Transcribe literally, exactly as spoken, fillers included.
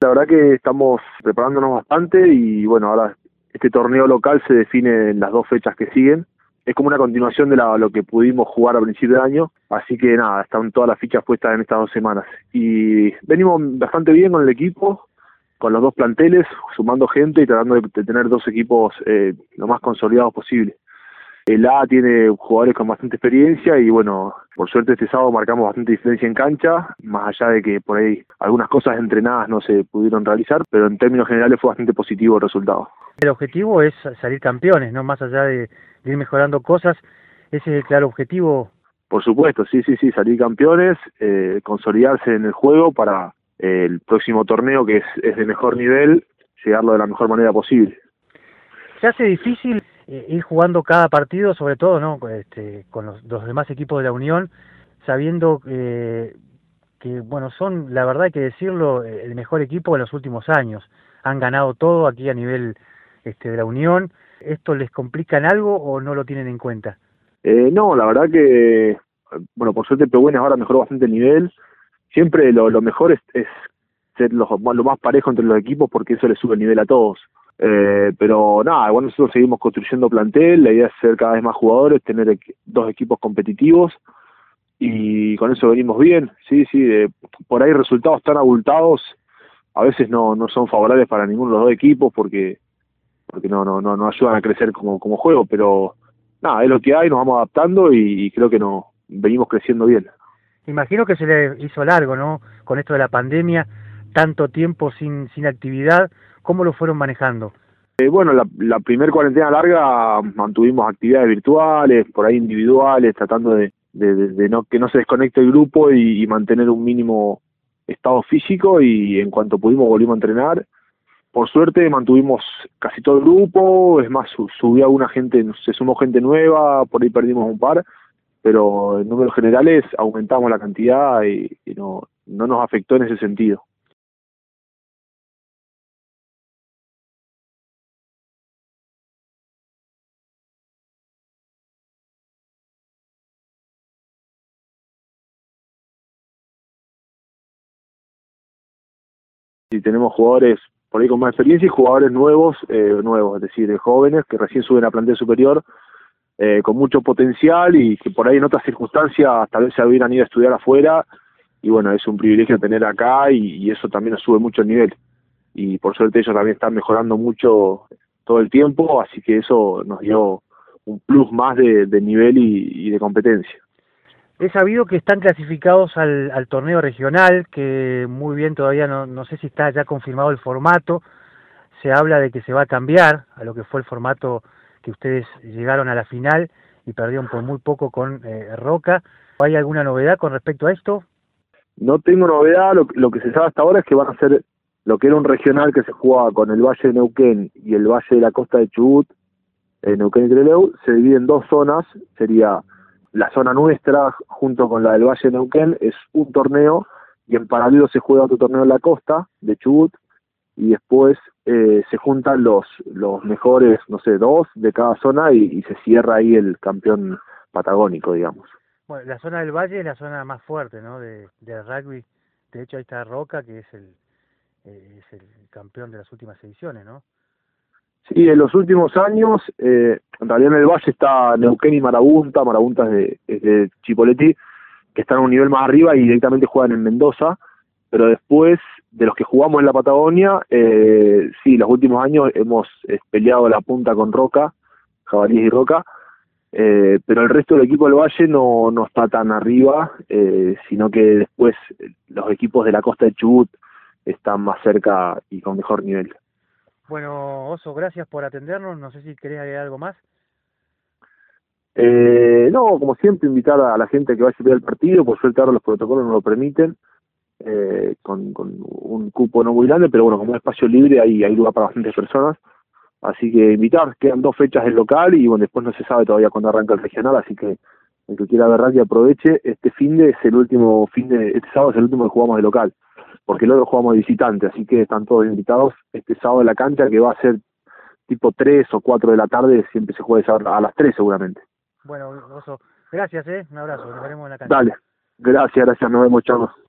la verdad que estamos preparándonos bastante y bueno, ahora este torneo local se define en las dos fechas que siguen. Es como una continuación de la, lo que pudimos jugar a principio de año, así que nada, están todas las fichas puestas en estas dos semanas. Y venimos bastante bien con el equipo, con los dos planteles, sumando gente y tratando de, de tener dos equipos eh, lo más consolidados posible. El A tiene jugadores con bastante experiencia y bueno, por suerte este sábado marcamos bastante diferencia en cancha, más allá de que por ahí algunas cosas entrenadas no se pudieron realizar, pero en términos generales fue bastante positivo el resultado. El objetivo es salir campeones, ¿no? Más allá de, de ir mejorando cosas, ese es el claro objetivo. Por supuesto, sí, sí, sí, salir campeones, eh, consolidarse en el juego para eh, el próximo torneo que es, es de mejor nivel, llegarlo de la mejor manera posible. Se hace difícil eh, ir jugando cada partido, sobre todo, ¿no? Este, con los, los demás equipos de la Unión, sabiendo eh, que, bueno, son, la verdad hay que decirlo, el mejor equipo de los últimos años. Han ganado todo aquí a nivel este, de la Unión. ¿Esto les complica en algo o no lo tienen en cuenta? Eh, no, la verdad que, bueno, por suerte Pehuen ahora mejoró bastante el nivel. Siempre lo, lo mejor es, es ser lo, lo más parejo entre los equipos porque eso le sube el nivel a todos. Eh, pero nada, bueno, nosotros seguimos construyendo plantel, la idea es ser cada vez más jugadores, tener equ dos equipos competitivos y con eso venimos bien, sí, sí, de, por ahí resultados tan abultados a veces no, no son favorables para ninguno de los dos equipos porque porque no no no, no ayudan a crecer como, como juego, pero nada, es lo que hay, nos vamos adaptando y, y creo que no venimos creciendo bien. Imagino que se le hizo largo, ¿no? Con esto de la pandemia, tanto tiempo sin, sin actividad, ¿cómo lo fueron manejando? Eh, bueno, la, la primer cuarentena larga mantuvimos actividades virtuales, por ahí individuales, tratando de, de, de, de no que no se desconecte el grupo y, y mantener un mínimo estado físico y en cuanto pudimos volvimos a entrenar. Por suerte mantuvimos casi todo el grupo, es más, subió alguna gente, se sumó gente nueva, por ahí perdimos un par, pero en números generales aumentamos la cantidad y, y no, no nos afectó en ese sentido. Y tenemos jugadores por ahí con más experiencia y jugadores nuevos, eh, nuevos, es decir, de jóvenes que recién suben a plantel superior, eh, con mucho potencial y que por ahí en otras circunstancias tal vez se hubieran ido a estudiar afuera y bueno, es un privilegio tener acá y, y eso también nos sube mucho el nivel y por suerte ellos también están mejorando mucho todo el tiempo, así que eso nos dio un plus más de, de nivel y, y de competencia. He sabido que están clasificados al, al torneo regional, que muy bien todavía no, no sé si está ya confirmado el formato. Se habla de que se va a cambiar a lo que fue el formato que ustedes llegaron a la final y perdieron por muy poco con eh, Roca. ¿Hay alguna novedad con respecto a esto? No tengo novedad, lo, lo que se sabe hasta ahora es que van a ser lo que era un regional que se jugaba con el Valle de Neuquén y el Valle de la Costa de Chubut, eh, Neuquén y Trelew, se divide en dos zonas, sería la zona nuestra junto con la del Valle de Neuquén, es un torneo y en paralelo se juega otro torneo en la costa de Chubut y después eh, se juntan los los mejores, no sé, dos de cada zona y, y se cierra ahí el campeón patagónico, digamos. Bueno, la zona del Valle es la zona más fuerte, ¿no? De, de rugby. De hecho, ahí está Roca, que es el, eh, es el campeón de las últimas ediciones, ¿no? Sí, en los últimos años, eh, en realidad en el Valle está Neuquén y Marabunta, Marabunta es de, es de Chipoleti, que están a un nivel más arriba y directamente juegan en Mendoza, pero después de los que jugamos en la Patagonia, eh, sí, los últimos años hemos eh, peleado la punta con Roca, Jabalíes y Roca, eh, pero el resto del equipo del Valle no, no está tan arriba, eh, sino que después los equipos de la costa de Chubut están más cerca y con mejor nivel. Bueno, Oso, gracias por atendernos. No sé si querés agregar algo más. Eh, no, como siempre, invitar a la gente que vaya a ver el partido, por suerte ahora los protocolos no lo permiten, eh, con, con un cupo no muy grande, pero bueno, como es espacio libre hay, hay lugar para bastantes personas, así que invitar, quedan dos fechas del local y bueno, después no se sabe todavía cuándo arranca el regional, así que el que quiera ver rugby aproveche, este fin de es el último fin de, este sábado es el último que jugamos de local, porque el otro jugamos de visitante, así que están todos invitados este sábado en la cancha, que va a ser tipo tres o cuatro de la tarde, siempre se juega a las tres seguramente. Bueno, Oso, gracias, ¿eh? Un abrazo, nos veremos en la cancha. Dale, gracias, gracias, nos vemos, chavos.